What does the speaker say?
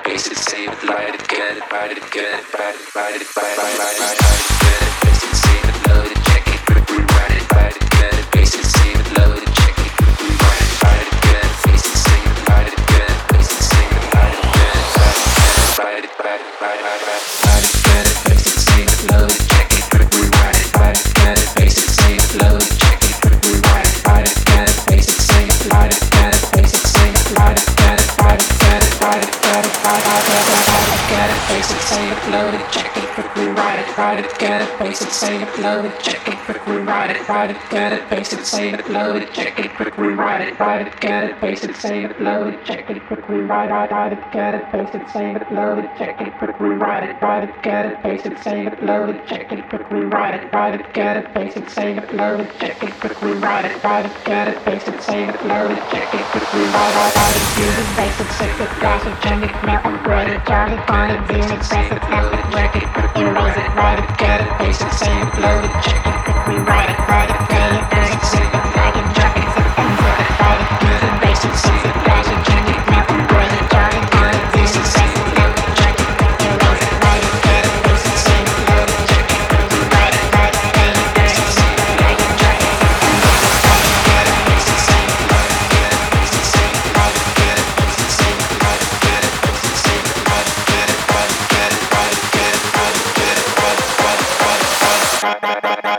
basic, save it, light it, get it, ride it, get it, ride it, ride it, ride it, get it, basic, save it, load it, check it, quickly ride it, get it, basic, save it, load it, check it, quickly ride it, get it, basic, save it, light it, get it, basic, save it, light it, get it, ride it, ride it, ride it, get it, basic, save it, load it, check it, quickly ride it, get it, basic, save it, load it, check it, quickly ride it, get it, basic, save it, light it, get it, basic, save it, light it, get it, ride it, get it, ride it, get it, get it, basic, save it, load it, check it, quickly ride it, get it, basic, save it, load it, check it, quickly ride it, get it, basic, save it, load it, check it, quickly ride it, get it, basic, save it, load it, check it, quickly ride it, get it, basic, save it, load it, check it, quickly ride it, get it, basic, save it, load it, check it, quickly ride it, get it, basic, save it, load it, check it, quickly ride it, get it, basic, save it, load it, check it, quickly ride it, use it, basic, save it, gas it, change it, melt and bread it, charge it, find it, view it, press it, snap it, wreck it, erase it, ride it, get it, basic, save it, load it, check it, quickly ride it, get it, basic, save it, drag it, drop it, zip and zip it, ride it, use it, basic, save it, gas it, change it, melt and bread it, charge it, find it, view it, press it, snap it, check it, erase it, ride it, get it, basic, save it, load it, check it, quickly ride it, get it, basic, save it, drag it, drop it, zip and zip it, ride it, get it, basic, save it, load it, get it, basic, save it, ride it, get it, basic, save it, load it, get it, basic, save it, ride it, get it, ride it, get it, ride it, get it, ride it, get it, ride it, ride it, ride it, ride it, ride it, ride it.